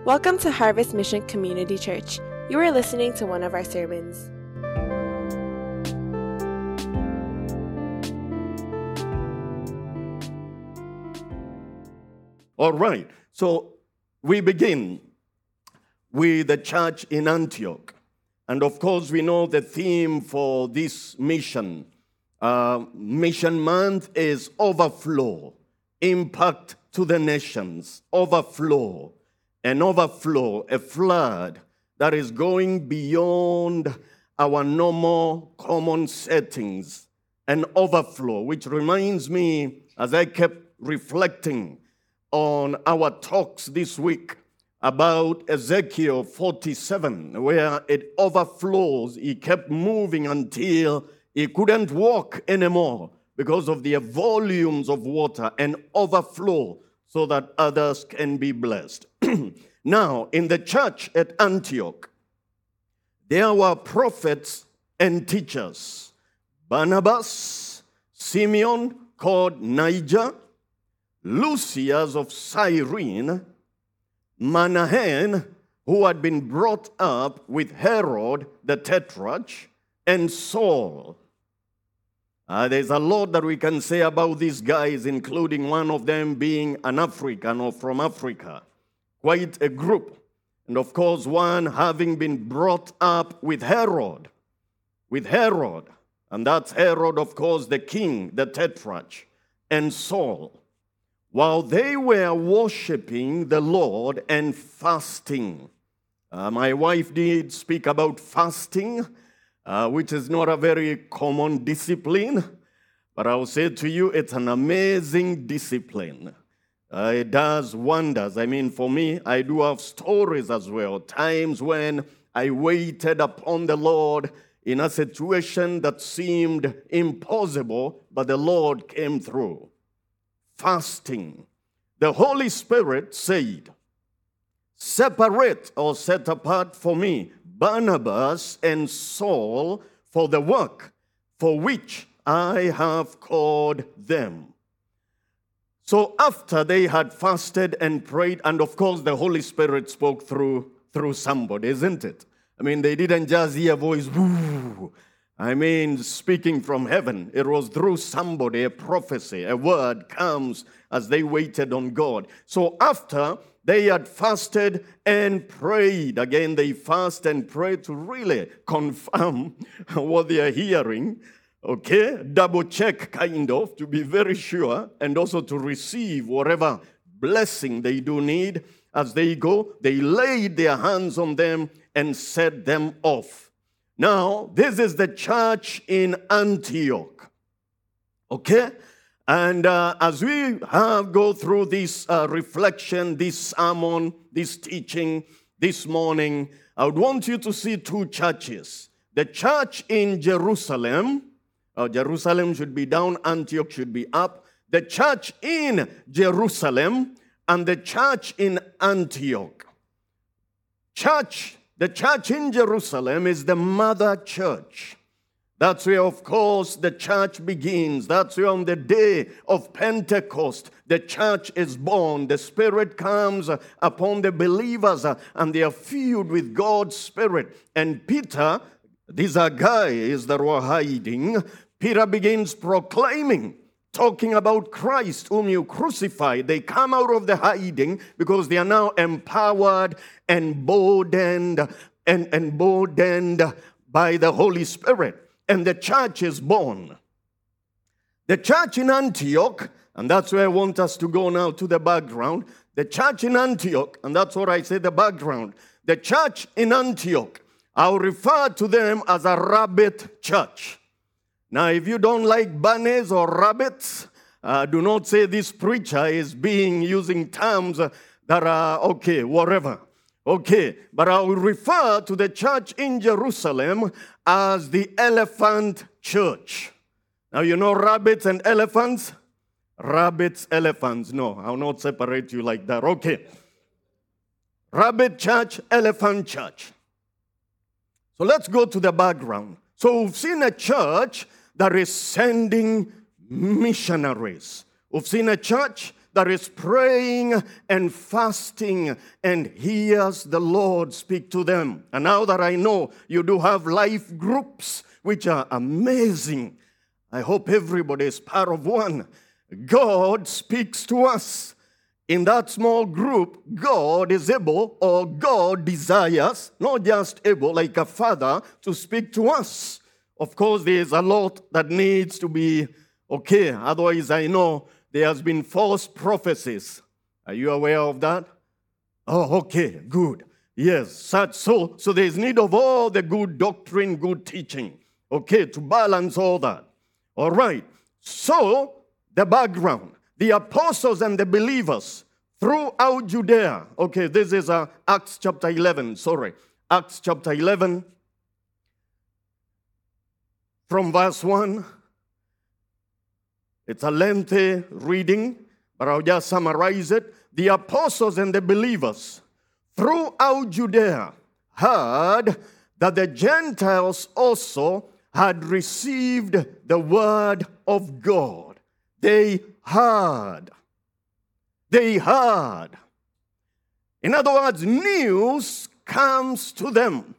Welcome to Harvest Mission Community Church. You are listening to one of our sermons. All right, so we begin with the church in Antioch. And of course, we know the theme for this mission month is overflow, impact to the nations, overflow, an overflow, a flood that is going beyond our normal common settings, an overflow, which reminds me, as I kept reflecting on our talks this week about Ezekiel 47, where it overflows. He kept moving until he couldn't walk anymore because of the volumes of water and overflow so that others can be blessed. Now, in the church at Antioch, there were prophets and teachers. Barnabas, Simeon, called Niger, Lucius of Cyrene, Manahen, who had been brought up with Herod the Tetrarch, and Saul. There's a lot that we can say about these guys, including one of them being an African or from Africa. Quite a group. And of course, one having been brought up with Herod. And that's Herod, of course, the king, the Tetrarch, and Saul. While they were worshiping the Lord and fasting. My wife did speak about fasting, which is not a very common discipline, but I'll say to you, it's an amazing discipline. It does wonders. I mean, for me, I do have stories as well, times when I waited upon the Lord in a situation that seemed impossible, but the Lord came through. Fasting. The Holy Spirit said, separate or set apart for me Barnabas and Saul for the work for which I have called them. So after they had fasted and prayed, and of course the Holy Spirit spoke through somebody, isn't it? I mean, they didn't just hear a voice, woo. I mean, speaking from heaven. It was through somebody, a prophecy, a word comes as they waited on God. So after they had fasted and prayed, again, they fast and pray to really confirm what they are hearing. Okay, double check kind of, to be very sure, and also to receive whatever blessing they do need as they go. They laid their hands on them and set them off. Now, this is the church in Antioch. Okay, and as we go through this reflection, this sermon, this teaching this morning, I would want you to see two churches. The church in Jerusalem. Jerusalem should be down, Antioch should be up. The church in Jerusalem and the church in Antioch. The church in Jerusalem is the mother church. That's where, of course, the church begins. That's where on the day of Pentecost, the church is born. The Spirit comes upon the believers and they are filled with God's Spirit. And Peter, these are guys that were hiding. Peter begins proclaiming, talking about Christ whom you crucified. They come out of the hiding because they are now empowered and emboldened by the Holy Spirit. And the church is born. The church in Antioch, and that's where I want us to go now to the background. The church in Antioch, and that's what I say, the background. The church in Antioch, I'll refer to them as a rabbit church. Now, if you don't like bunnies or rabbits, do not say this preacher is using terms that are okay, whatever. Okay, but I will refer to the church in Jerusalem as the elephant church. Now, you know rabbits and elephants? Rabbits, elephants. No, I'll not separate you like that. Okay. Rabbit church, elephant church. So let's go to the background. So we've seen a church that is sending missionaries. We've seen a church that is praying and fasting and hears the Lord speak to them. And now that I know you do have life groups, which are amazing, I hope everybody is part of one. God speaks to us. In that small group, God is able, or God desires, not just able, like a father, to speak to us. Of course, there is a lot that needs to be okay. Otherwise, I know there has been false prophecies. Are you aware of that? Oh, okay, good. Yes, so there is need of all the good doctrine, good teaching, okay, to balance all that. All right, so the background. The apostles and the believers throughout Judea. Okay, this is Acts chapter 11, Acts chapter 11 from verse 1. It's a lengthy reading, but I'll just summarize it. The apostles and the believers throughout Judea heard that the Gentiles also had received the word of God. They heard. They heard. In other words, news comes to them.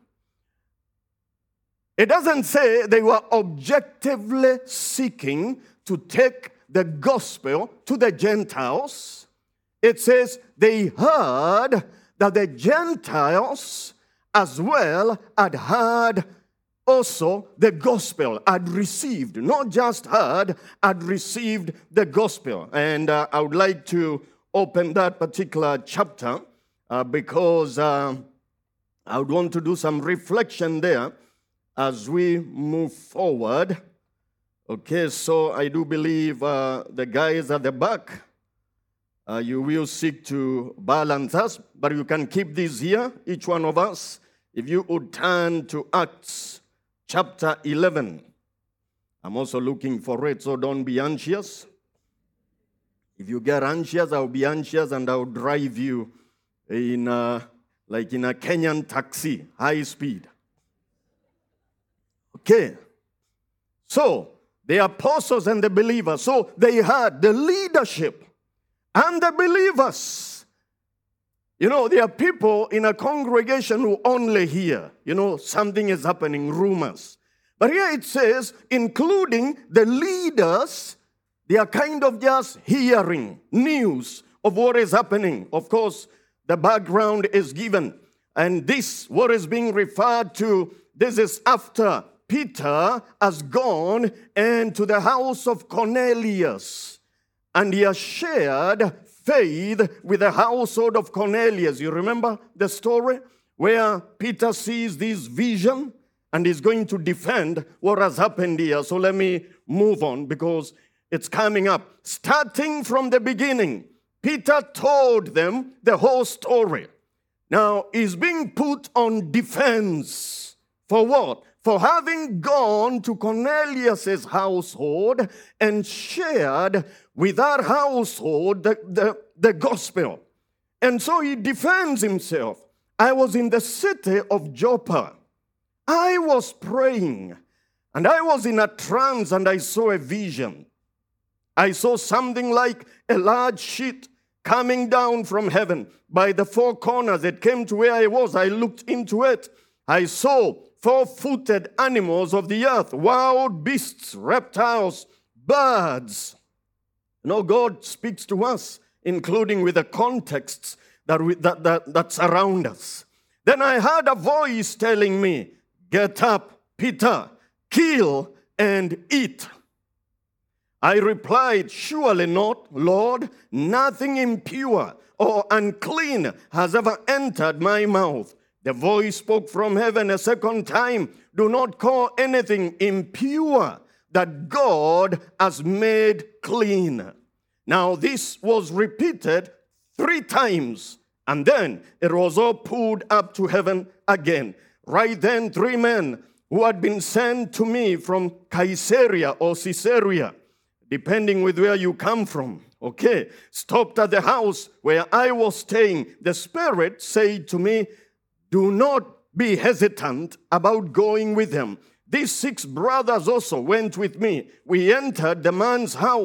It doesn't say they were objectively seeking to take the gospel to the Gentiles. It says they heard that the Gentiles as well had heard also the gospel, had received, not just heard, had received the gospel. And I would like to open that particular chapter because I would want to do some reflection there as we move forward. Okay, so I do believe the guys at the back, you will seek to balance us, but you can keep this here, each one of us. If you would turn to Acts chapter 11. I'm also looking for it, so don't be anxious. If you get anxious, I'll be anxious and I'll drive you in like in a Kenyan taxi, high speed. Okay. So, the apostles and the believers, so they had the leadership and the believers. You know, there are people in a congregation who only hear, something is happening, rumors. But here it says, including the leaders, they are kind of just hearing news of what is happening. Of course, the background is given. And this, what is being referred to, this is after Peter has gone into the house of Cornelius. And he has shared faith with the household of Cornelius. You remember the story where Peter sees this vision and is going to defend what has happened here. So let me move on because it's coming up. Starting from the beginning, Peter told them the whole story. Now, he's being put on defense. For what? For having gone to Cornelius' household and shared with our household the gospel. And so he defends himself. I was in the city of Joppa. I was praying, and I was in a trance, and I saw a vision. I saw something like a large sheet coming down from heaven. By the four corners, it came to where I was. I looked into it. I saw four-footed animals of the earth, wild beasts, reptiles, birds. God speaks to us, including with the contexts that surround us. Then I heard a voice telling me, "Get up, Peter, kill and eat." I replied, "Surely not, Lord. Nothing impure or unclean has ever entered my mouth." The voice spoke from heaven a second time, "Do not call anything impure that God has made clean." Now this was repeated 3 times, and then it was all pulled up to heaven again. Right then 3 men who had been sent to me from Caesarea or Caesarea, depending with where you come from, stopped at the house where I was staying. The Spirit said to me, "Do not be hesitant about going with them." These 6 brothers also went with me. We entered the man's house.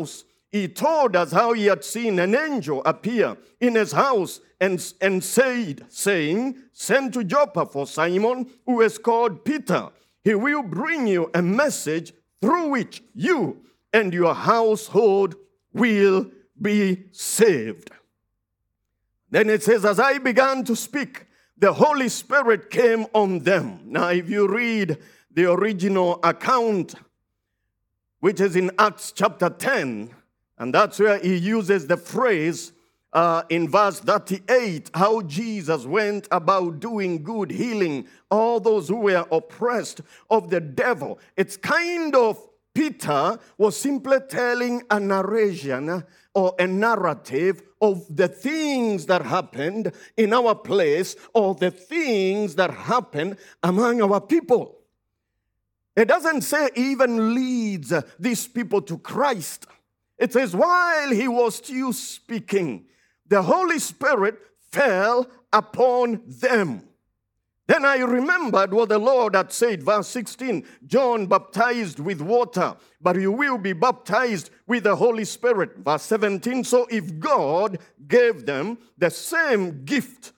he told us how he had seen an angel appear in his house and said, saying, "Send to Joppa for Simon, who is called Peter. He will bring you a message through which you and your household will be saved." Then it says, "As I began to speak, the Holy Spirit came on them." Now, if you read the original account, which is in Acts chapter 10, and that's where he uses the phrase in verse 38, how Jesus went about doing good, healing all those who were oppressed of the devil. It's kind of Peter was simply telling a narration or a narrative of the things that happened in our place or the things that happened among our people. It doesn't say even leads these people to Christ. It says while he was still speaking, the Holy Spirit fell upon them. Then I remembered what the Lord had said, verse 16, "John baptized with water, but you will be baptized with the Holy Spirit." Verse 17, "So if God gave them the same gift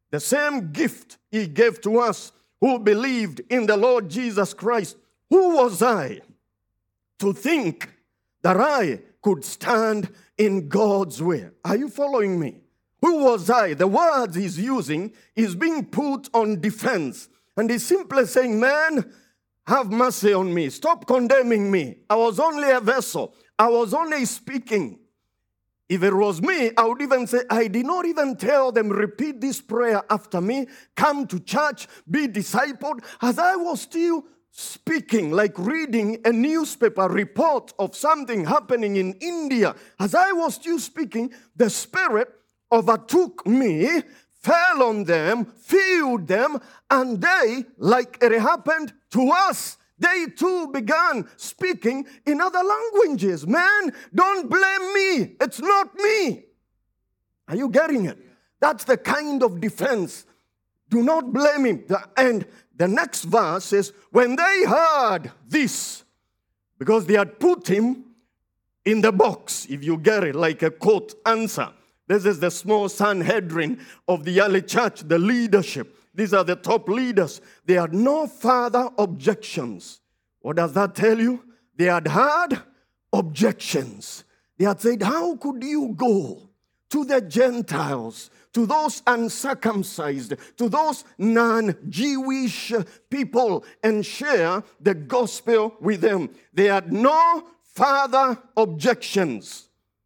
he gave to us who believed in the Lord Jesus Christ, who was I to think that I could stand in God's way?" Are you following me? Who was I? The words he's using is being put on defense. And he's simply saying, man, have mercy on me. Stop condemning me. I was only a vessel. I was only speaking. If it was me, I would even say, I did not even tell them, repeat this prayer after me, come to church, be discipled. As I was still speaking, like reading a newspaper report of something happening in India, as I was still speaking, the Spirit overtook me, fell on them, filled them, and they, like it happened to us, they too began speaking in other languages. Man, don't blame me. It's not me. Are you getting it? That's the kind of defense. Do not blame him. And the next verse says, when they heard this, because they had put him in the box, if you get it, like a court answer. This is the small Sanhedrin of the early church, the leadership. These are the top leaders. They had no further objections. What does that tell you? They had had objections. They had said, how could you go to the Gentiles, to those uncircumcised, to those non-Jewish people and share the gospel with them? They had no further objections.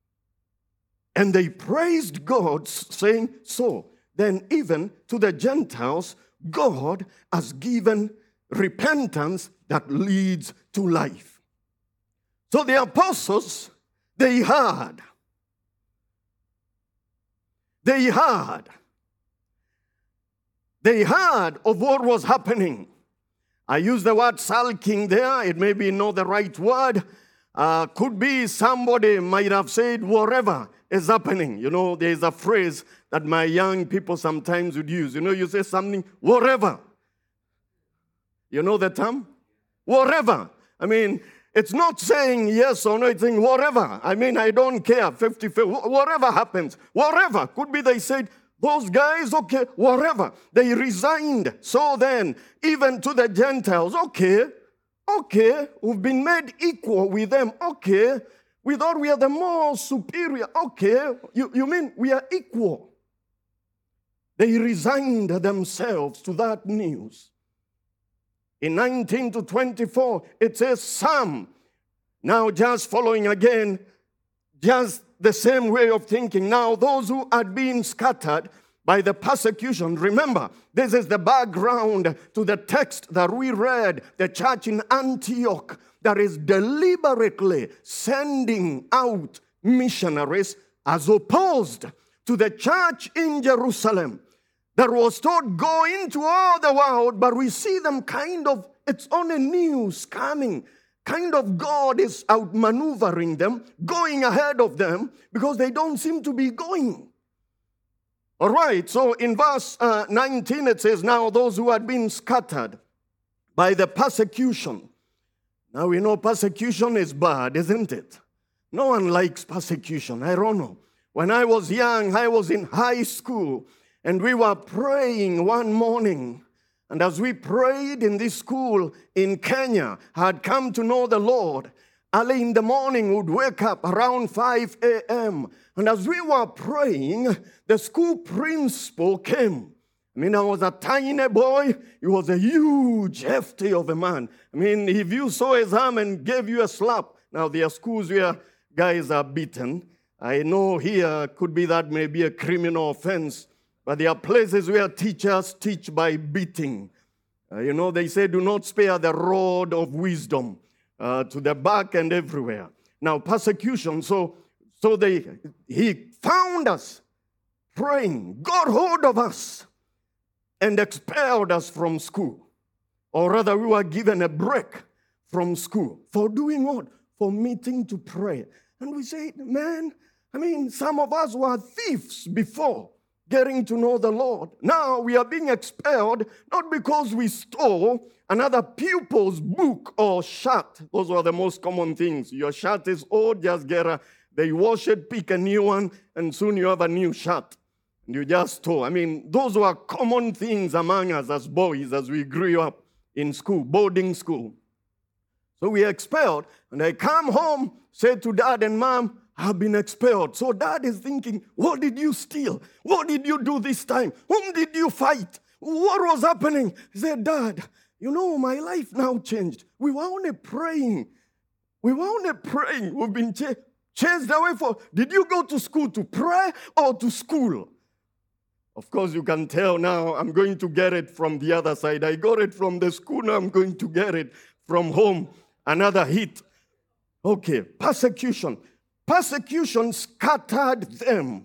And they praised God, saying, so then even to the Gentiles, God has given repentance that leads to life. So the apostles, they heard of what was happening. I use the word sulking there. It may be not the right word. Could be somebody might have said whatever is happening. You know, there's a phrase that my young people sometimes would use. You know, you say something, whatever. You know the term? Whatever. I mean, it's not saying yes or no, it's saying whatever. I mean, I don't care, 50-50, whatever happens, whatever. Could be they said, those guys, okay, whatever. They resigned. So then, even to the Gentiles, okay, we've been made equal with them, okay. We thought we are the more superior, okay. You mean we are equal? They resigned themselves to that news. In 19 to 24, it says some. Now just following again, just the same way of thinking. Now those who had been scattered by the persecution, remember, this is the background to the text that we read, the church in Antioch that is deliberately sending out missionaries as opposed to the church in Jerusalem that was told, go into all the world, but we see them kind of, it's on a news coming. Kind of God is outmaneuvering them, going ahead of them, because they don't seem to be going. All right, so in verse 19 it says, now those who had been scattered by the persecution. Now we know persecution is bad, isn't it? No one likes persecution. I don't know. When I was young, I was in high school, and we were praying one morning. And as we prayed in this school in Kenya, I had come to know the Lord. Early in the morning, would wake up around 5 a.m. And as we were praying, the school principal came. I mean, I was a tiny boy. He was a huge, hefty of a man. I mean, if you saw his arm and gave you a slap. Now, there are schools where guys are beaten. I know here could be that may be a criminal offense. But there are places where teachers teach by beating. They say, do not spare the rod of wisdom to the back and everywhere. Now, persecution. So he found us praying, got hold of us, and expelled us from school. Or rather, we were given a break from school. For doing what? For meeting to pray. And we said, man, some of us were thieves before getting to know the Lord. Now we are being expelled, not because we stole another pupil's book or shirt. Those were the most common things. Your shirt is old, just they wash it, pick a new one, and soon you have a new shirt. And you just stole. Those were common things among us as boys as we grew up in school, boarding school. So we are expelled, and I come home, say to dad and mom, I've been expelled. So dad is thinking, what did you steal? What did you do this time? Whom did you fight? What was happening? He said, Dad, my life now changed. We were only praying. We've been chased away did you go to school to pray or to school? Of course, you can tell now I'm going to get it from the other side. I got it from the school, now I'm going to get it from home. Another hit. Okay, persecution. Persecution scattered them.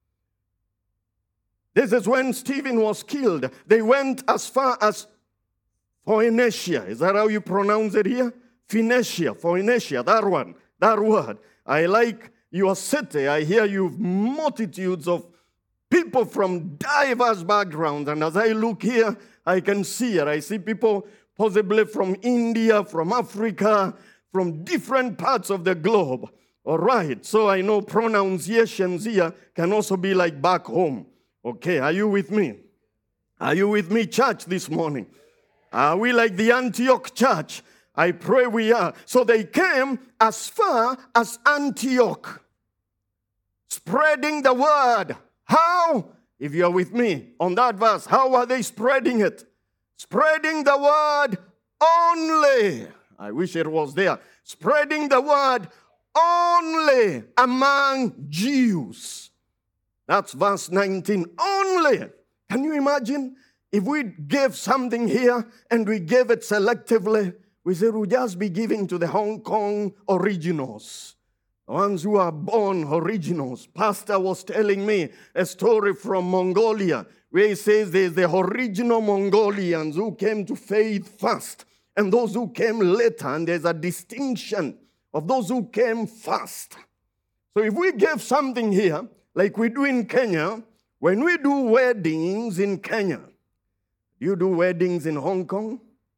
This is when Stephen was killed. They went as far as Phoenicia. Is that how you pronounce it here? Phoenicia, that word. I like your city. I hear you've multitudes of people from diverse backgrounds. And as I look here, I can see it. I see people possibly from India, from Africa, from different parts of the globe. All right, so I know pronunciations here can also be like back home. Okay, are you with me? Are you with me, church, this morning? Are we like the Antioch church? I pray we are. So they came as far as Antioch, spreading the word. How? If you're with me on that verse, how are they spreading it? Spreading the word only. I wish it was there. Spreading the word only among Jews. That's verse 19. Only. Can you imagine if we gave something here and we gave it selectively? We said we'll just be giving to the Hong Kong originals, the ones who are born originals. Pastor was telling me a story from Mongolia where he says there's the original Mongolians who came to faith first and those who came later, and there's a distinction of those who came first. So if we give something here, like we do in Kenya, when we do weddings in Kenya, you do weddings in Hong Kong?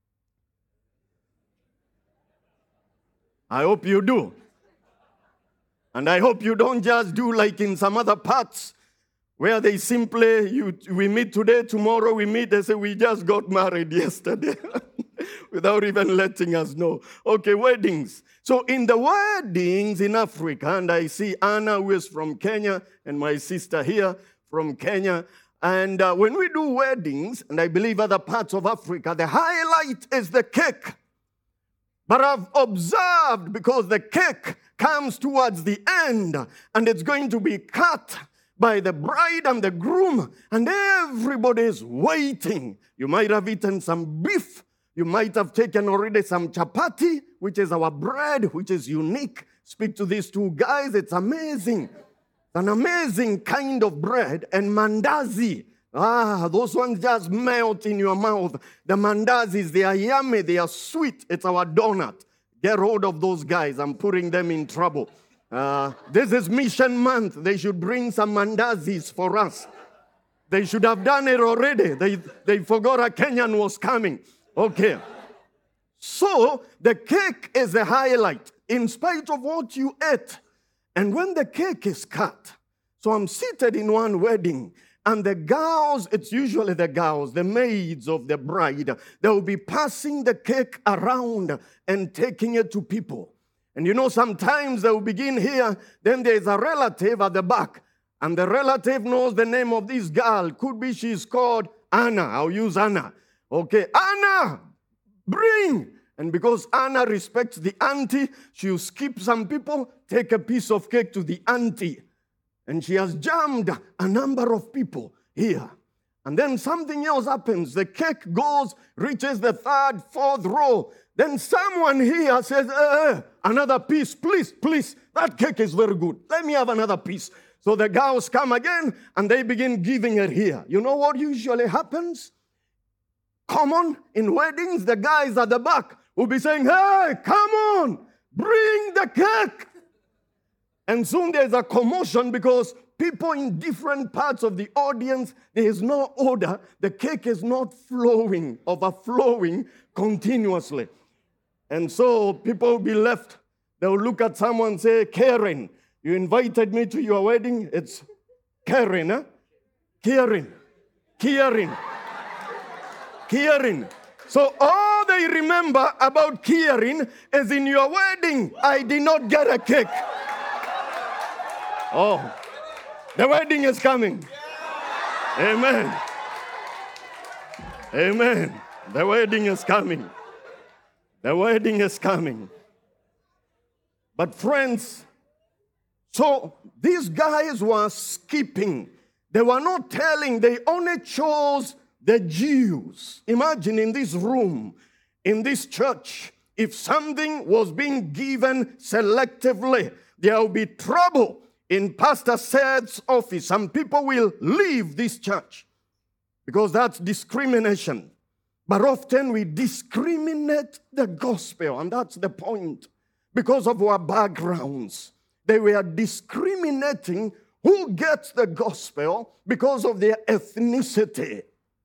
I hope you do. And I hope you don't just do like in some other parts where they simply, we meet today, tomorrow we meet, they say we just got married yesterday without even letting us know. Okay, weddings. So in the weddings in Africa, and I see Anna who is from Kenya and my sister here from Kenya, and when we do weddings, and I believe other parts of Africa, the highlight is the cake. But I've observed, because the cake comes towards the end, and it's going to be cut by the bride and the groom, and everybody's waiting. You might have eaten some beef. You might have taken already some chapati, which is our bread, which is unique. Speak to these two guys. It's amazing. An amazing kind of bread. And mandazi. Those ones just melt in your mouth. The mandazis, they are yummy. They are sweet. It's our donut. Get hold of those guys. I'm putting them in trouble. This is Mission Month. They should bring some mandazis for us. They should have done it already. They forgot a Kenyan was coming. Okay. So the cake is the highlight. In spite of what you ate, And when the cake is cut, so I'm seated in one wedding, and the gals, it's usually the gals, the maids of the bride, they will be passing the cake around and taking it to people. And you know, sometimes they will begin here, then there's a relative at the back, and the relative knows the name of this girl. Could be she's called Anna. I'll use Anna. Okay, Anna, bring. And because Anna respects the auntie, she'll skip some people, take a piece of cake to the auntie. And she has jammed a number of people here. And then something else happens. The cake reaches the third, fourth row. Then someone here says, another piece, please. That cake is very good. Let me have another piece. So the girls come again, and they begin giving it here. You know what usually happens? Common in weddings, the guys at the back will be saying, hey, come on, bring the cake. And soon there's a commotion because people in different parts of the audience, there is no order. The cake is not overflowing continuously. And so people will be left. They will look at someone and say, Karen, you invited me to your wedding? It's Karen, huh? Karen. So all they remember about Karen is in your wedding, I did not get a cake. Oh, the wedding is coming. Amen. The wedding is coming. The wedding is coming. But friends, so these guys were skipping. They were not telling, they only chose the Jews. Imagine in this room, in this church, if something was being given selectively, there will be trouble in Pastor Seth's office. Some people will leave this church because that's discrimination. But often we discriminate the gospel, and that's the point. Because of our backgrounds, they were discriminating who gets the gospel because of their ethnicity.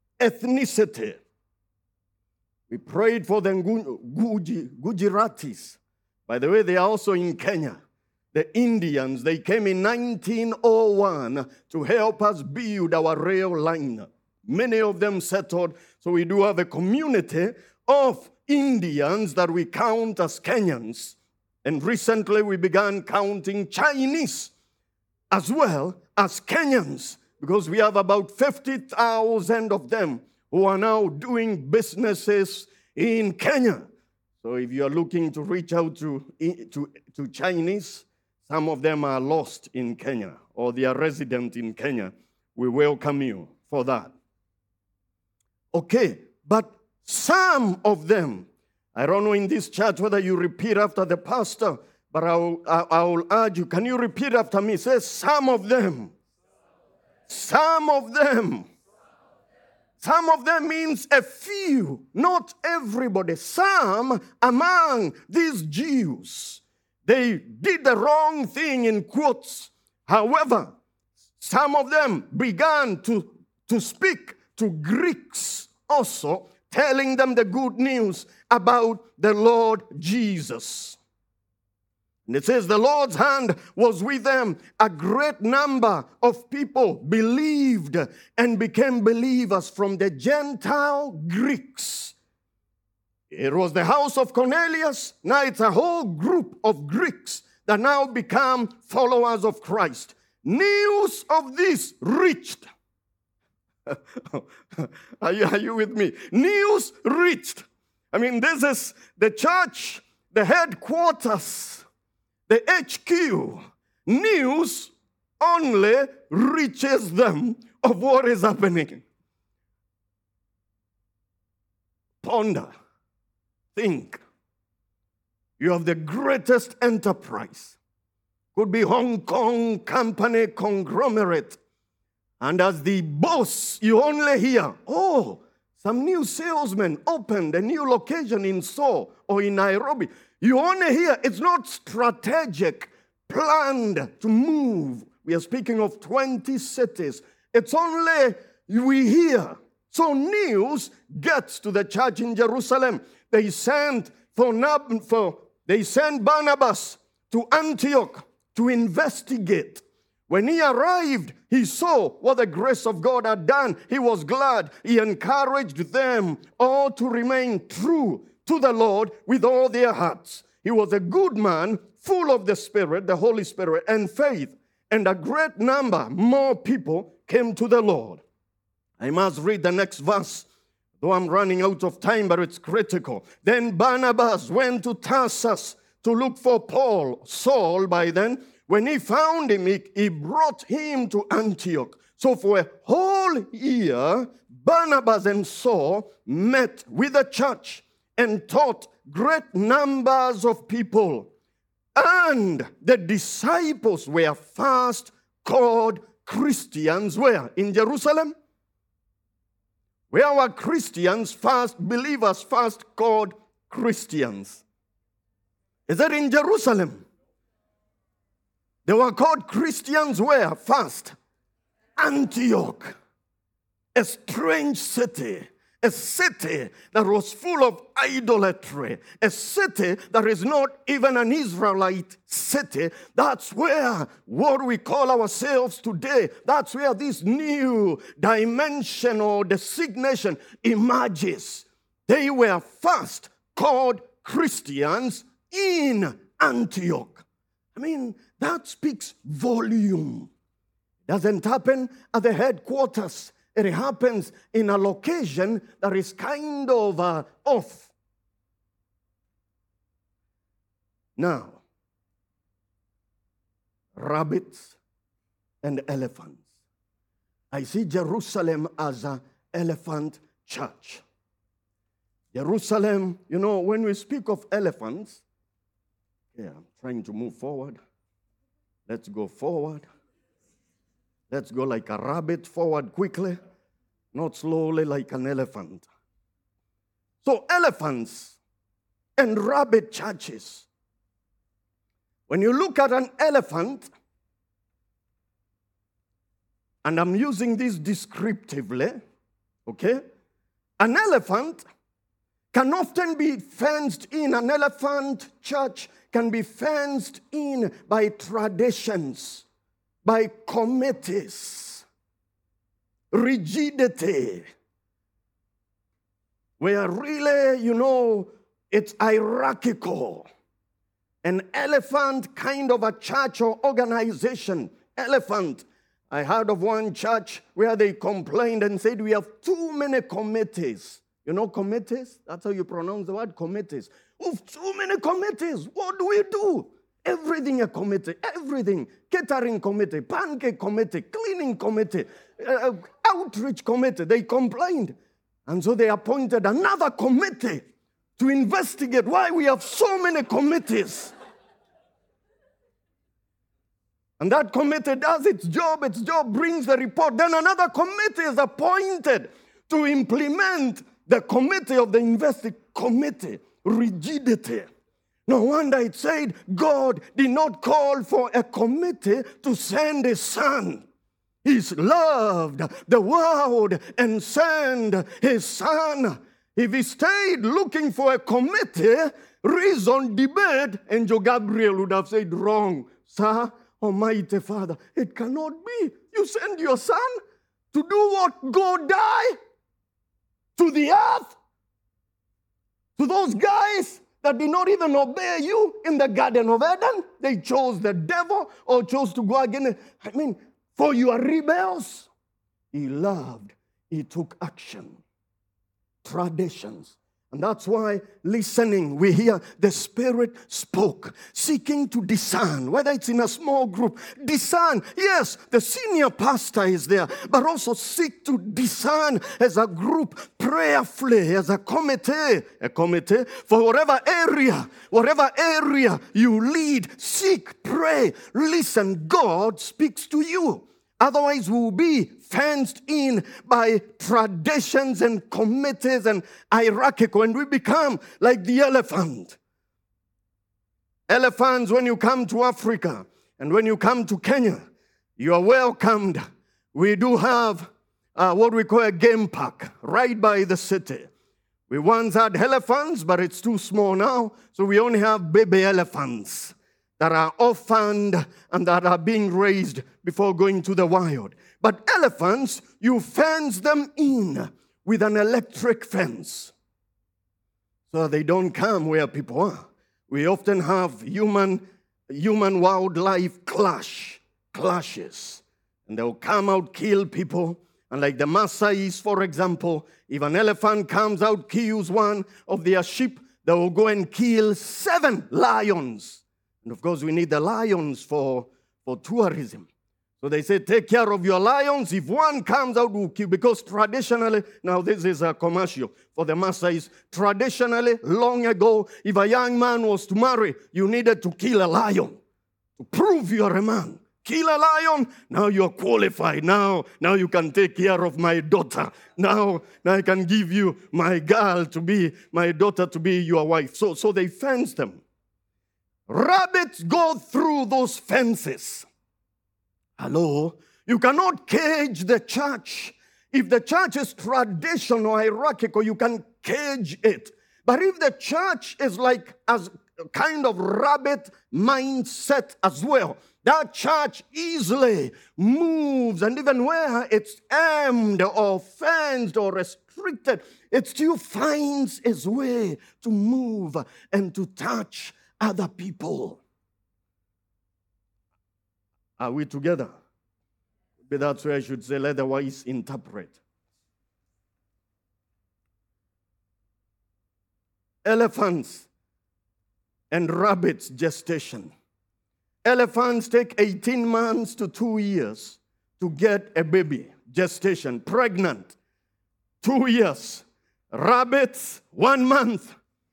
We prayed for the Gujaratis. By the way, they are also in Kenya. The Indians, they came in 1901 to help us build our rail line. Many of them settled, so we do have a community of Indians that we count as Kenyans. And recently we began counting Chinese as well as Kenyans, because we have about 50,000 of them who are now doing businesses in Kenya. So if you are looking to reach out to Chinese, some of them are lost in Kenya or they are resident in Kenya. We welcome you for that. Okay, but some of them, I don't know in this church whether you repeat after the pastor, but I will urge you, can you repeat after me? Say, some of them. Some of them. Some of them means a few, not everybody. Some among these Jews, they did the wrong thing in quotes. However, some of them began to speak to Greeks also, telling them the good news about the Lord Jesus. And it says the Lord's hand was with them. A great number of people believed and became believers from the Gentile Greeks. It was the house of Cornelius. Now it's a whole group of Greeks that now become followers of Christ. News of this reached. Are you with me? News reached. I mean, this is the church, the headquarters, the HQ. News only reaches them of what is happening. Ponder. Think. You have the greatest enterprise. Could be Hong Kong company conglomerate. And as the boss, you only hear, oh, some new salesman opened a new location in Seoul or in Nairobi. You only hear, it's not strategic, planned to move. We are speaking of 20 cities. It's only we hear. So news gets to the church in Jerusalem. They sent Barnabas to Antioch to investigate. When he arrived, he saw what the grace of God had done. He was glad. He encouraged them all to remain true to the Lord with all their hearts. He was a good man, full of the Spirit, the Holy Spirit, and faith. And a great number, more people, came to the Lord. I must read the next verse, though I'm running out of time, but it's critical. Then Barnabas went to Tarsus to look for Saul by then. When he found him, he brought him to Antioch. So for a whole year, Barnabas and Saul met with the church and taught great numbers of people. And the disciples were first called Christians. Where? In Jerusalem? Where were Christians first, believers first called Christians? Is it in Jerusalem? They were called Christians where? First, Antioch, a strange city, a city that was full of idolatry, a city that is not even an Israelite city. That's where what we call ourselves today, that's where this new dimension or designation emerges. They were first called Christians in Antioch. I mean, that speaks volume. Doesn't happen at the headquarters. It happens in a location that is kind of off. Now, rabbits and elephants. I see Jerusalem as an elephant church. Jerusalem, you know, when we speak of elephants, I'm trying to move forward. Let's go forward. Let's go like a rabbit forward quickly, not slowly like an elephant. So elephants and rabbit churches. When you look at an elephant, and I'm using this descriptively, okay? An elephant can often be fenced in. An elephant church can be fenced in by traditions, by committees, rigidity, where really, you know, it's hierarchical. An elephant kind of a church or organization, elephant. I heard of one church where they complained and said, we have too many committees. You know committees? That's how you pronounce the word, committees. We have too many committees. What do we do? Everything a committee, everything. Catering committee, pancake committee, cleaning committee, outreach committee. They complained. And so they appointed another committee to investigate why we have so many committees. And that committee does its job brings the report. Then another committee is appointed to implement the committee of the investigation committee. Rigidity. No wonder it said God did not call for a committee to send his son. He's loved the world and sent his son. If he stayed looking for a committee, reason, debate, Angel Gabriel would have said, wrong. Sir, Almighty Father, it cannot be. You send your son to do what? Go die to the earth? To those guys that did not even obey you in the Garden of Eden? They chose the devil or chose to go against. I mean, for you are rebels. He loved. He took action. Traditions. And that's why listening, we hear the Spirit spoke, seeking to discern, whether it's in a small group, discern. Yes, the senior pastor is there, but also seek to discern as a group, prayerfully, as a committee for whatever area you lead, seek, pray, listen. God speaks to you. Otherwise, we'll be fenced in by traditions and committees and hierarchical, and we become like the elephant. Elephants, when you come to Africa and when you come to Kenya, you are welcomed. We do have what we call a game park right by the city. We once had elephants, but it's too small now, so we only have baby elephants. that are orphaned and that are being raised before going to the wild. But elephants, you fence them in with an electric fence so they don't come where people are. We often have human-wildlife clashes. And they'll come out, kill people. And like the Maasais, for example, if an elephant comes out, kills one of their sheep, they will go and kill 7 lions. And of course, we need the lions for tourism. So they say, take care of your lions. If one comes out, we'll kill. Because traditionally, now this is a commercial for the Maasais. Traditionally, long ago, if a young man was to marry, you needed to kill a lion to prove you're a man. Kill a lion, now you're qualified. Now you can take care of my daughter. Now I can give you my girl to be, my daughter to be your wife. So they fence them. Rabbits go through those fences. Hello? You cannot cage the church. If the church is traditional, hierarchical, you can cage it. But if the church is like as kind of rabbit mindset as well, that church easily moves, and even where it's armed or fenced or restricted, it still finds its way to move and to touch other people. Are we together? But that's where I should say, let the wise interpret. Elephants and rabbits gestation. Elephants take 18 months to 2 years to get a baby, gestation, pregnant. 2 years. Rabbits, 1 month.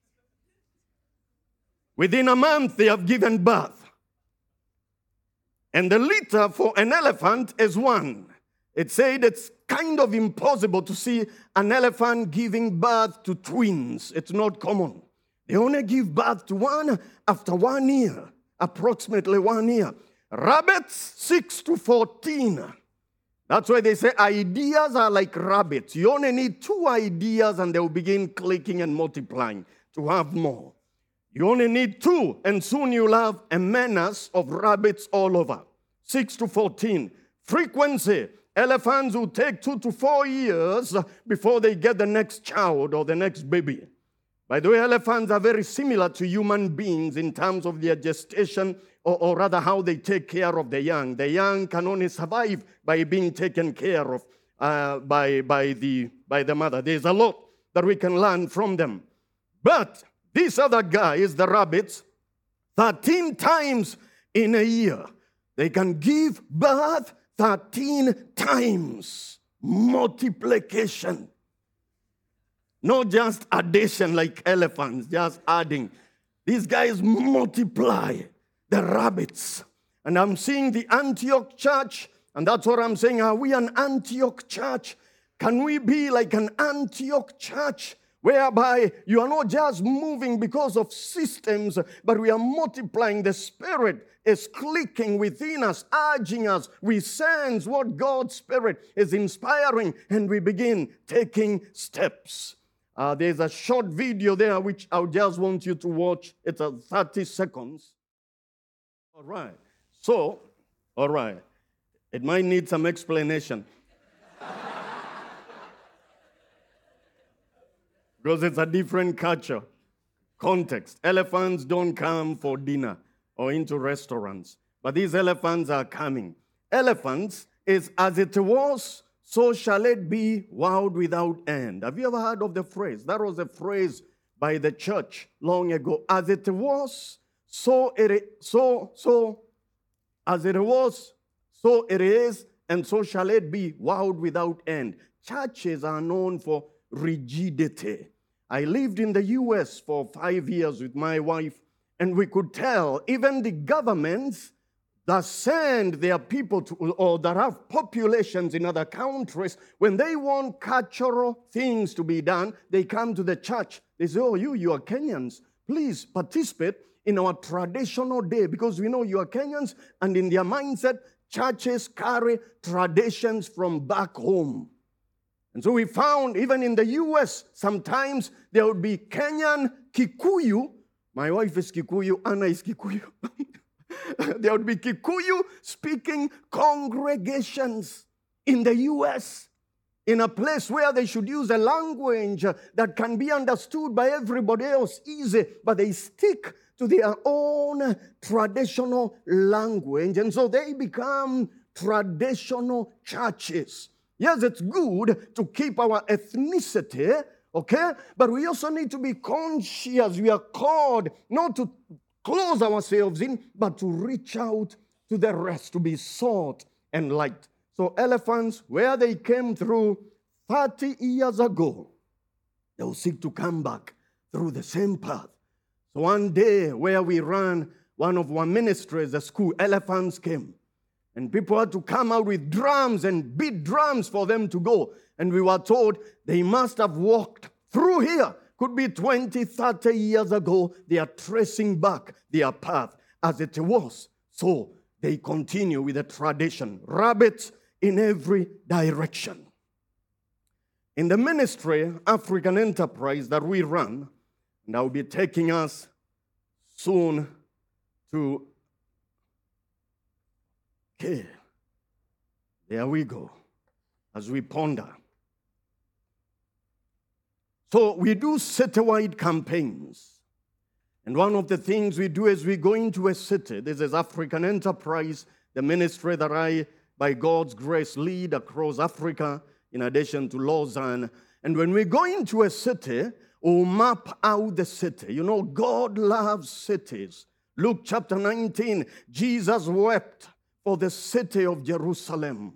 Within a month, they have given birth. And the litter for an elephant is 1. It said it's kind of impossible to see an elephant giving birth to twins. It's not common. They only give birth to one after 1 year. Approximately 1 year. Rabbits, 6 to 14. That's why they say ideas are like rabbits. You only need 2 ideas and they will begin clicking and multiplying to have more. You only need 2 and soon you'll have a menace of rabbits all over. 6 to 14. Frequency. Elephants will take 2 to 4 years before they get the next child or the next baby. By the way, elephants are very similar to human beings in terms of their gestation, or rather how they take care of the young. The young can only survive by being taken care of by the mother. There's a lot that we can learn from them. But these other guys, the rabbits, 13 times in a year, they can give birth 13 times. Multiplication. Not just addition like elephants, just adding. These guys multiply the rabbits. And I'm seeing the Antioch church, and that's what I'm saying. Are we an Antioch church? Can we be like an Antioch church whereby you are not just moving because of systems, but we are multiplying? The Spirit is clicking within us, urging us. We sense what God's Spirit is inspiring, and we begin taking steps. There's a short video there which I just want you to watch. It's 30 seconds. All right. It might need some explanation. Because it's a different culture, context. Elephants don't come for dinner or into restaurants. But these elephants are coming. Elephants is as it was, so shall it be, world without end. Have you ever heard of the phrase? That was a phrase by the church long ago. As it was, as it was, so it is, and so shall it be, world without end. Churches are known for rigidity. I lived in the U.S. for 5 years with my wife, and we could tell even the governments that send their people to, or that have populations in other countries, when they want cultural things to be done, they come to the church. They say, oh, you are Kenyans. Please participate in our traditional day, because we know you are Kenyans, and in their mindset, churches carry traditions from back home. And so we found, even in the U.S., sometimes there would be Kenyan Kikuyu. My wife is Kikuyu, Anna is Kikuyu. There would be Kikuyu-speaking congregations in the U.S., in a place where they should use a language that can be understood by everybody else easy, but they stick to their own traditional language, and so they become traditional churches. Yes, it's good to keep our ethnicity, okay? But we also need to be conscious. We are called not to close ourselves in, but to reach out to the rest, to be salt and light. So elephants, where they came through 30 years ago, they will seek to come back through the same path. So one day where we ran one of our ministries, the school, elephants came. And people had to come out with drums and beat drums for them to go. And we were told they must have walked through here. Could be 20, 30 years ago. They are tracing back their path as it was. So they continue with the tradition. Rabbits in every direction. In the ministry, African Enterprise that we run, and I'll be taking us soon to, okay, there we go, as we ponder. So we do citywide campaigns. And one of the things we do is we go into a city. This is African Enterprise, the ministry that I, by God's grace, lead across Africa, in addition to Lausanne. And when we go into a city, we'll map out the city. You know, God loves cities. Luke chapter 19, Jesus wept for the city of Jerusalem.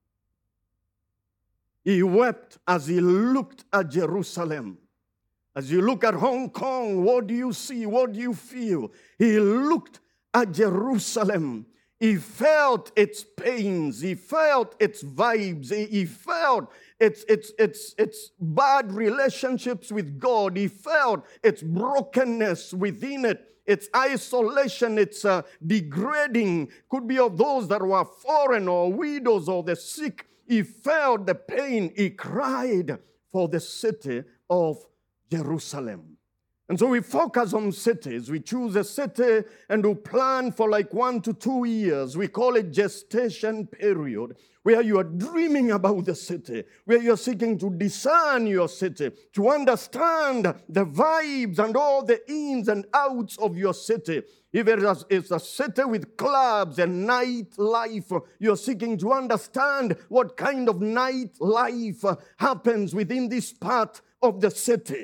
He wept as he looked at Jerusalem. As you look at Hong Kong, what do you see? What do you feel? He looked at Jerusalem. He felt its pains. He felt its vibes. He felt its bad relationships with God. He felt its brokenness within it, its isolation, its degrading. Could be of those that were foreign or widows or the sick. He felt the pain. He cried for the city of Jerusalem. And so we focus on cities. We choose a city and we plan for like 1 to 2 years. We call it gestation period, where you are dreaming about the city, where you're seeking to discern your city, to understand the vibes and all the ins and outs of your city. If it's a city with clubs and nightlife, you're seeking to understand what kind of nightlife happens within this part of the city.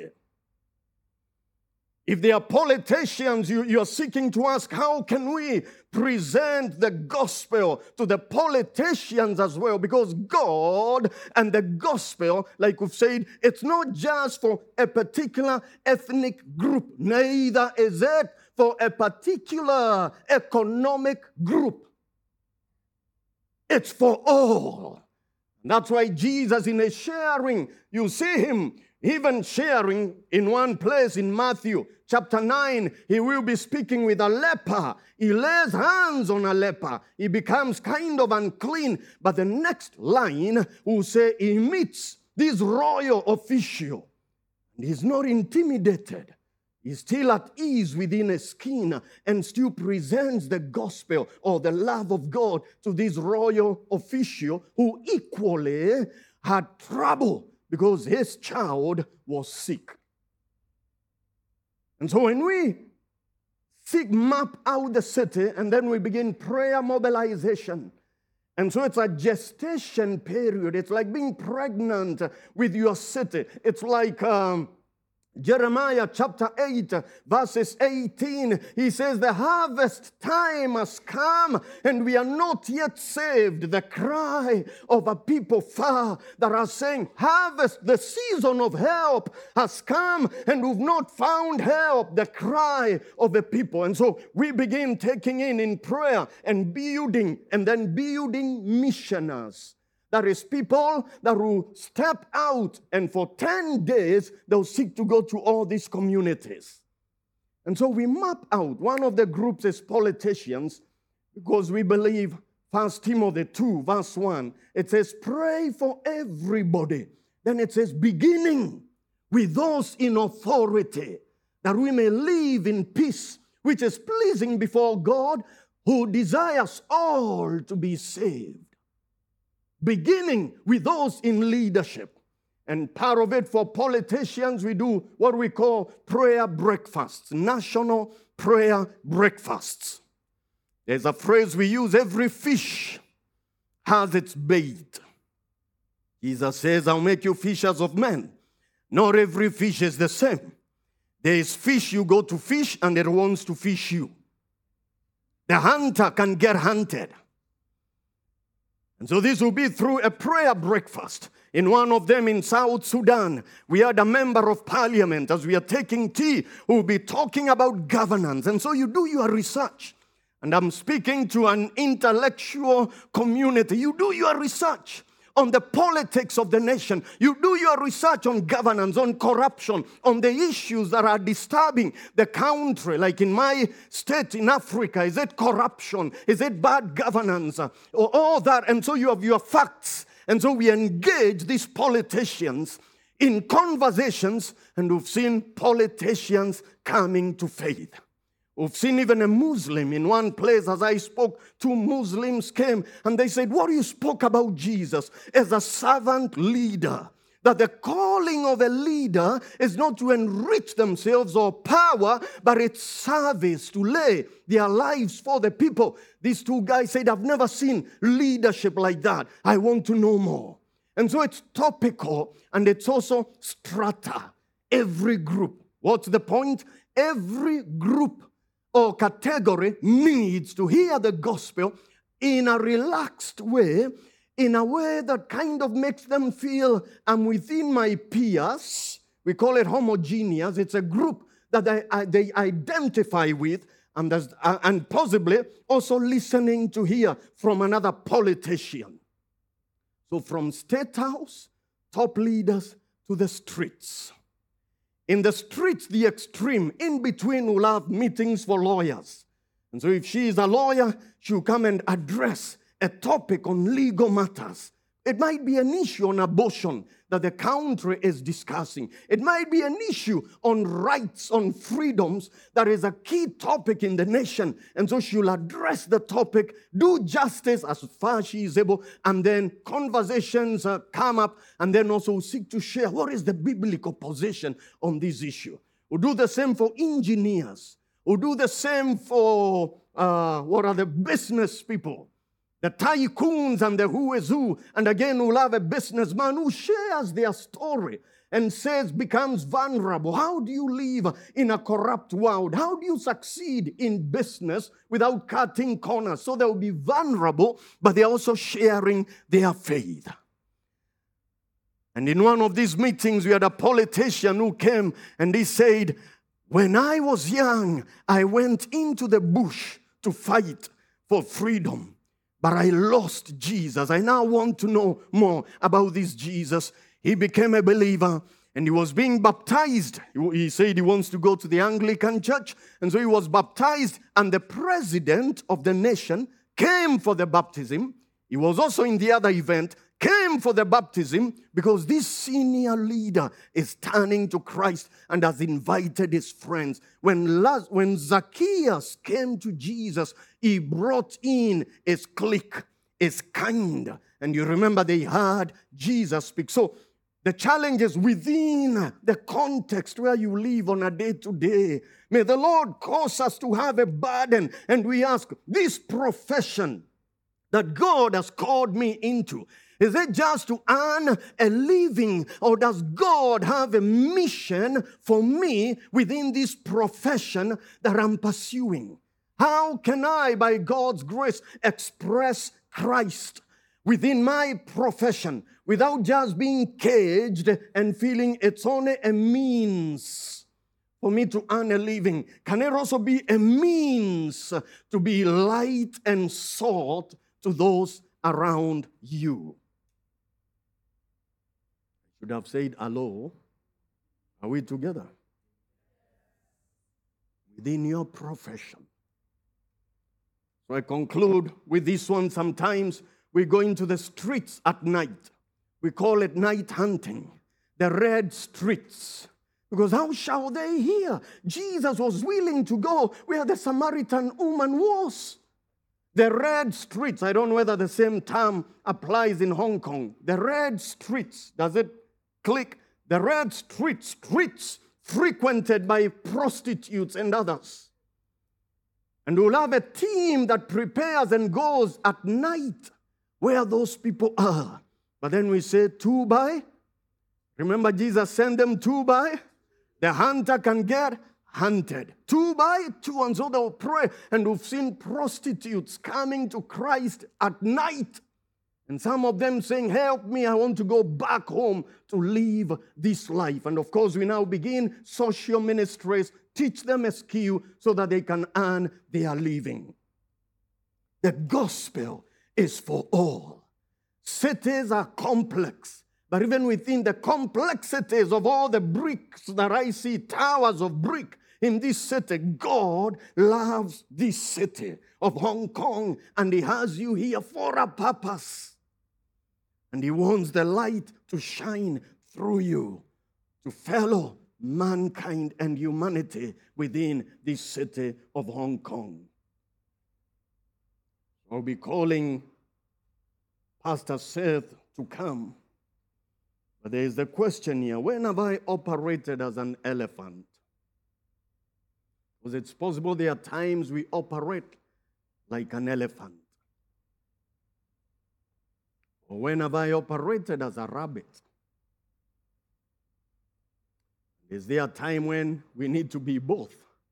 If they are politicians, you're seeking to ask, how can we present the gospel to the politicians as well? Because God and the gospel, like we've said, it's not just for a particular ethnic group. Neither is it for a particular economic group. It's for all. That's why Jesus, in a sharing, you see him even sharing in one place in Matthew chapter 9, he will be speaking with a leper. He lays hands on a leper. He becomes kind of unclean. But the next line will say he meets this royal official. And he's not intimidated. He's still at ease within his skin and still presents the gospel or the love of God to this royal official who equally had trouble because his child was sick. And so when we map out the city, and then we begin prayer mobilization. And so it's a gestation period. It's like being pregnant with your city. It's like Jeremiah chapter 8, verses 18, he says, the harvest time has come and we are not yet saved. The cry of a people far that are saying, harvest, the season of help has come and we've not found help. The cry of the people. And so we begin taking in prayer and building missioners. That is people that will step out and for 10 days, they'll seek to go to all these communities. And so we map out. One of the groups is politicians because we believe 1 Timothy 2 verse 1, it says, pray for everybody. Then it says, beginning with those in authority, that we may live in peace, which is pleasing before God, who desires all to be saved, beginning with those in leadership. And part of it for politicians, we do what we call prayer breakfasts, national prayer breakfasts. There's a phrase we use: every fish has its bait. Jesus says, I'll make you fishers of men. Not every fish is the same. There is fish you go to fish and it wants to fish you. The hunter can get hunted. And so this will be through a prayer breakfast. In one of them in South Sudan, we had a member of parliament, as we are taking tea, who will be talking about governance. And so you do your research. And I'm speaking to an intellectual community. You do your research on the politics of the nation. You do your research on governance, on corruption, on the issues that are disturbing the country. Like in my state in Africa, is it corruption? Is it bad governance? Or all that. And so you have your facts. And so we engage these politicians in conversations, and we've seen politicians coming to faith. We've seen even a Muslim in one place. As I spoke, 2 Muslims came and they said, what you spoke about Jesus as a servant leader, that the calling of a leader is not to enrich themselves or power, but it's service, to lay their lives for the people. These 2 guys said, I've never seen leadership like that. I want to know more. And so it's topical, and it's also strata. Every group. What's the point? Every group or category needs to hear the gospel in a relaxed way, in a way that kind of makes them feel I'm within my peers. We call it homogeneous. It's a group that they identify with, and possibly also listening to hear from another politician. So from State House, top leaders, to the streets. In the streets, the extreme, in between, will have meetings for lawyers. And so if she is a lawyer, she'll come and address a topic on legal matters. It might be an issue on abortion that the country is discussing. It might be an issue on rights, on freedoms, that is a key topic in the nation. And so she'll address the topic, do justice as far as she is able, and then conversations come up, and then also seek to share what is the biblical position on this issue. We'll do the same for engineers. We'll do the same for, the business people. The tycoons and the who is who. And again, we'll have a businessman who shares their story and becomes vulnerable. How do you live in a corrupt world? How do you succeed in business without cutting corners? So they'll be vulnerable, but they're also sharing their faith. And in one of these meetings, we had a politician who came and he said, when I was young, I went into the bush to fight for freedom. But I lost Jesus. I now want to know more about this Jesus. He became a believer and he was being baptized. He said he wants to go to the Anglican church. And so he was baptized, and the president of the nation came for the baptism. He was also in the other event, came for the baptism, because this senior leader is turning to Christ and has invited his friends. When Zacchaeus came to Jesus, he brought in his clique, his kind. And you remember they heard Jesus speak. So the challenge is within the context where you live on a day-to-day. May the Lord cause us to have a burden, and we ask, this profession that God has called me into, is it just to earn a living, or does God have a mission for me within this profession that I'm pursuing? How can I, by God's grace, express Christ within my profession without just being caged and feeling it's only a means for me to earn a living? Can it also be a means to be light and salt to those around you? I should have said hello. Are we together? Within your profession. So I conclude with this one. Sometimes we go into the streets at night. We call it night hunting. The red streets. Because how shall they hear? Jesus was willing to go where the Samaritan woman was. The red streets, I don't know whether the same term applies in Hong Kong. The red streets, does it click? The red streets frequented by prostitutes and others. And we'll have a team that prepares and goes at night where those people are. But then we say 2 by. Remember Jesus sent them 2 by? The hunter can get hunted. 2 by 2. And so they'll pray. And we've seen prostitutes coming to Christ at night. And some of them saying, help me, I want to go back home to live this life. And of course, we now begin social ministries, teach them a skill so that they can earn their living. The gospel is for all. Cities are complex. But even within the complexities of all the bricks that I see, towers of brick in this city, God loves this city of Hong Kong, and He has you here for a purpose. And He wants the light to shine through you to fellow mankind and humanity within this city of Hong Kong. I'll be calling Pastor Seth to come. But there is the question here, when have I operated as an elephant? Because it's possible there are times we operate like an elephant. Or when have I operated as a rabbit? Is there a time when we need to be both?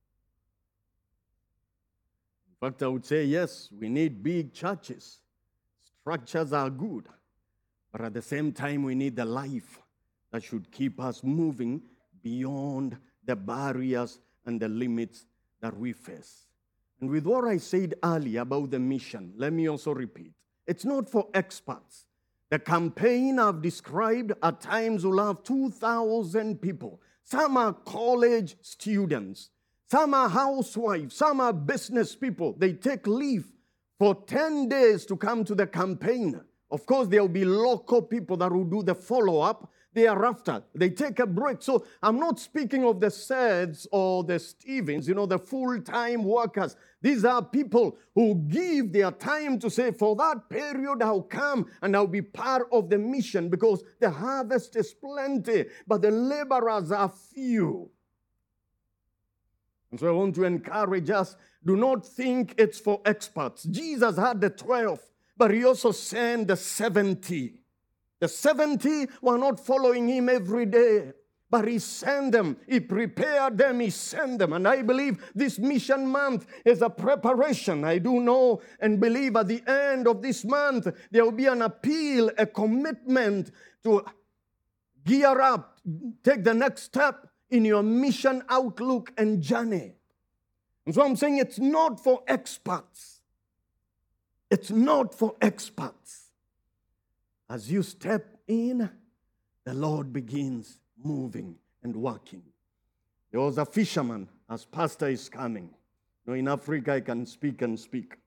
In fact, I would say yes, we need big churches. Structures are good. But at the same time, we need the life that should keep us moving beyond the barriers and the limits that we face. And with what I said earlier about the mission, let me also repeat. It's not for experts. The campaign I've described at times will have 2,000 people. Some are college students. Some are housewives. Some are business people. They take leave for 10 days to come to the campaign. Of course, there will be local people that will do the follow-up thereafter. They take a break. So I'm not speaking of the Seths or the Stevens, the full-time workers. These are people who give their time to say, for that period I'll come and I'll be part of the mission because the harvest is plenty, but the laborers are few. And so I want to encourage us, do not think it's for experts. Jesus had the 12. But He also sent the 70. The 70 were not following Him every day. But He sent them. He prepared them. He sent them. And I believe this mission month is a preparation. I do know and believe at the end of this month, there will be an appeal, a commitment to gear up, take the next step in your mission outlook and journey. And so I'm saying it's not for experts. It's not for experts. As you step in, the Lord begins moving and working. There was a fisherman, as pastor is coming. In Africa, I can speak and speak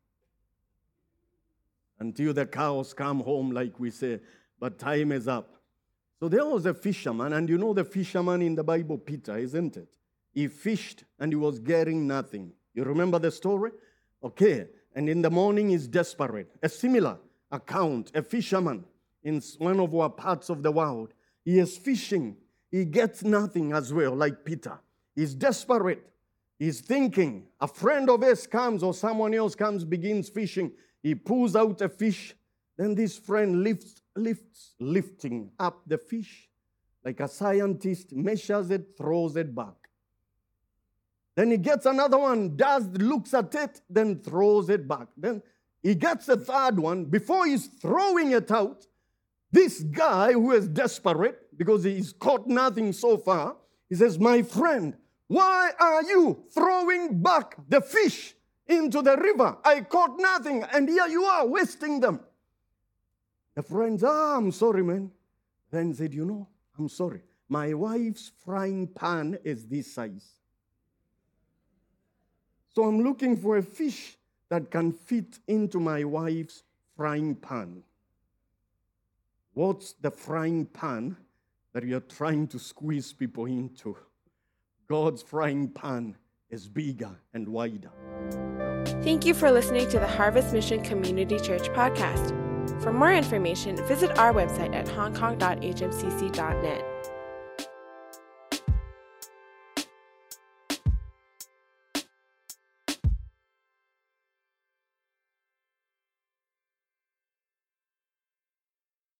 until the cows come home, like we say, but time is up. So there was a fisherman, and the fisherman in the Bible, Peter, isn't it? He fished, and he was getting nothing. You remember the story? Okay. And in the morning, he's desperate. A similar account, a fisherman in one of our parts of the world. He is fishing. He gets nothing as well, like Peter. He's desperate. He's thinking. A friend of his comes or someone else comes, begins fishing. He pulls out a fish. Then this friend lifting up the fish like a scientist, measures it, throws it back. Then he gets another one, looks at it, then throws it back. Then he gets a third one. Before he's throwing it out, this guy who is desperate because he's caught nothing so far, he says, my friend, why are you throwing back the fish into the river? I caught nothing, and here you are wasting them. The friend said, I'm sorry, man. Then said, I'm sorry. My wife's frying pan is this size. So I'm looking for a fish that can fit into my wife's frying pan. What's the frying pan that you're trying to squeeze people into? God's frying pan is bigger and wider. Thank you for listening to the Harvest Mission Community Church podcast. For more information, visit our website at hongkong.hmcc.net.